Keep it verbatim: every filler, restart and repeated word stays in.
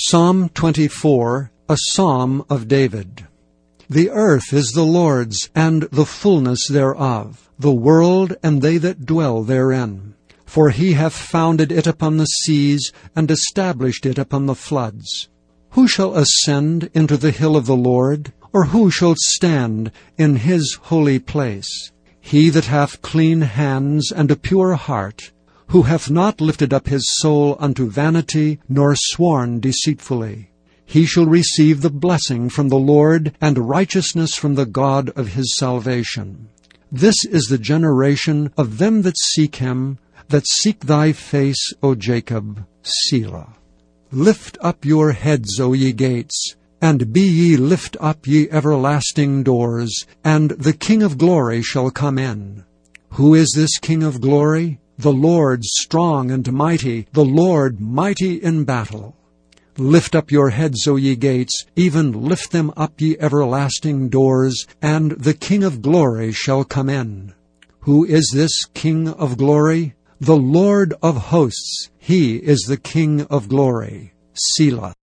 Psalm twenty-four, a psalm of David. The earth is the Lord's, and the fullness thereof, the world and they that dwell therein. For he hath founded it upon the seas, and established it upon the floods. Who shall ascend into the hill of the Lord? Or who shall stand in his holy place? He that hath clean hands and a pure heart, who hath not lifted up his soul unto vanity, nor sworn deceitfully. He shall receive the blessing from the Lord, and righteousness from the God of his salvation. This is the generation of them that seek him, that seek thy face, O Jacob. Selah. Lift up your heads, O ye gates, and be ye lift up, ye everlasting doors, and the King of glory shall come in. Who is this King of glory? The Lord strong and mighty, the Lord mighty in battle. Lift up your heads, O ye gates, even lift them up, ye everlasting doors, and the King of glory shall come in. Who is this King of glory? The Lord of hosts, he is the King of glory. Selah.